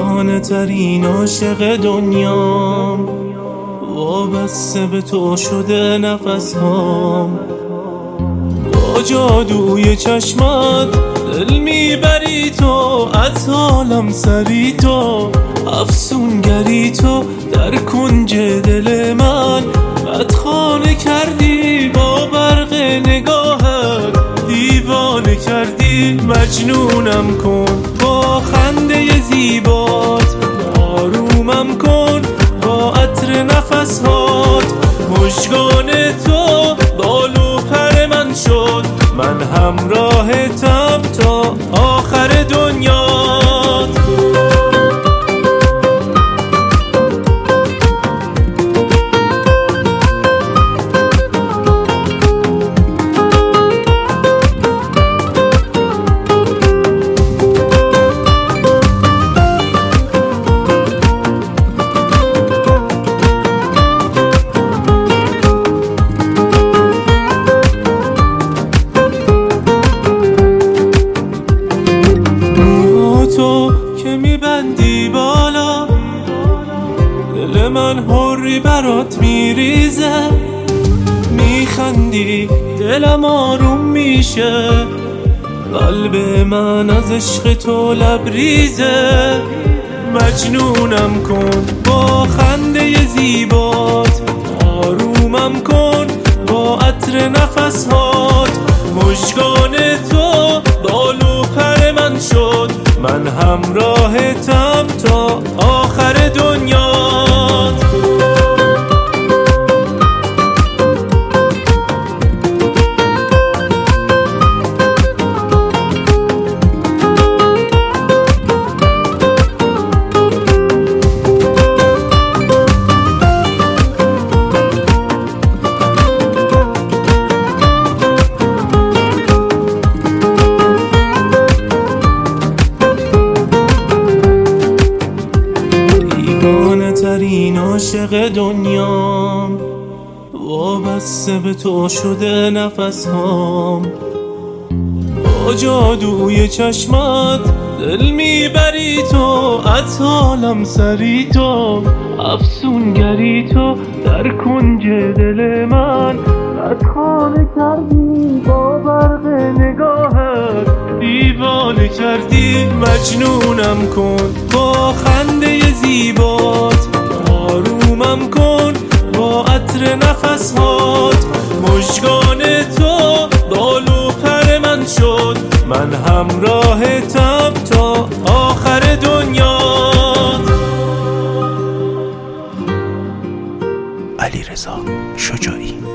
بیگانه ترین عاشق دنیام، وابسته به تو شده نفسهام. با جادوی چشمات دل میبری تو، از حالم سری تو، افسونگری تو در کنج دل من. بدخانه کردی با برق نگاهت، دیوانه کردی مجنونم کن با خنده زیبات. آرومم کن با عطر نفسهات، مژگان تو بال و پر من شد. من همراهتم تا آخر دنیات. تو که میبندی بالا، دل من حری برات میریزه. میخندی دلم آروم میشه، قلب من از عشق تو لبریزه. مجنونم کن با خنده زیبات، آرومم کن با عطر نفسهات. مژگان تو بال و پر من شد، من همراهتم تا آخر دنیات. بیگانه ترین عاشق دنیام، وابسته به تو شده نفسهام. با جادوی چشمات دل میبری تو، از حالم سری تو، افسونگری تو در کنج دل من. بدخانه کردی با برق نگاهت، دیوانه کردی مجنونم کن با خنده زیبات. آرومم کن با عطر نفسهات، مژگان تو بال و پر من شد. من همراهتم تا آخر دنیات. علیرضا شجاعی.